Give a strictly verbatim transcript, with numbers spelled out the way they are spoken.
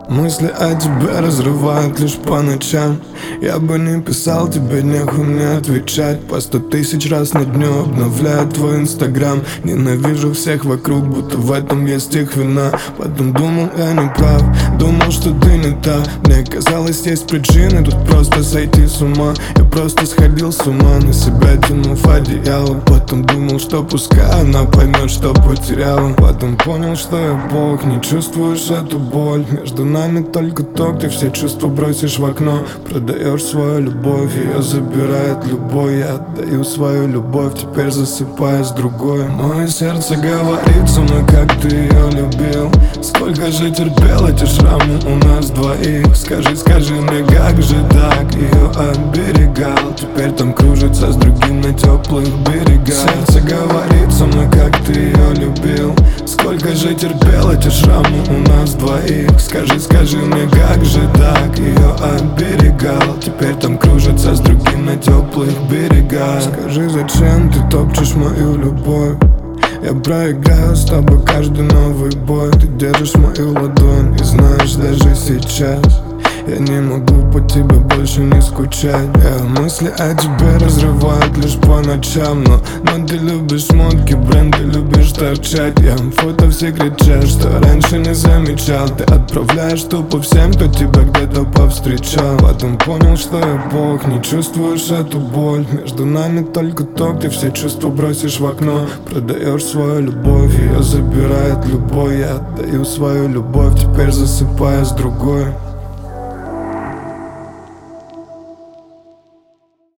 Мысли о тебе разрывают лишь по ночам. Я бы не писал тебе, нехуй мне отвечать. По сто тысяч раз на дню обновляю твой инстаграм. Ненавижу всех вокруг, будто в этом есть их вина. Потом думал, я не прав, думал, что ты не та. Мне казалось, есть причины тут просто сойти с ума. Я просто сходил с ума, на себя тянув одеяло. Потом думал, что пускай она поймет, что потеряла. Потом понял, что я бог, не чувствуешь эту боль. Между нами только то, где все чувства бросишь в окно. Продаешь свою любовь, ее забирает любой. Я отдаю свою любовь, теперь засыпаю с другой. Мое сердце говорит со мной, как ты ее любил. Сколько же терпел эти шрамы у нас двоих. Скажи, скажи мне, как же так ее оберегал. Теперь там кружится с другим на теплых берегах. Сердце говорит со мной, как ты ее любил. Сколько же терпел эти шрамы у нас двоих. Скажи, скажи мне, как же так ее оберегал. Теперь там кружится с другим на теплых берегах. Скажи, зачем ты топчешь мою любовь? Я проиграю с тобой каждый новый бой. Ты держишь мою ладонь и знаешь даже сейчас я не могу по тебе больше не скучать. Я мысли о тебе разрывают лишь по ночам. Но, но ты любишь модки, бренды, любишь торчать. Я фото все кричат, что раньше не замечал. Ты отправляешь тупо всем, кто тебя где-то повстречал. Потом понял, что я бог, не чувствуешь эту боль. Между нами только то, где все чувства бросишь в окно. Продаешь свою любовь, ее забирает любой. Я отдаю свою любовь, теперь засыпаю с другой.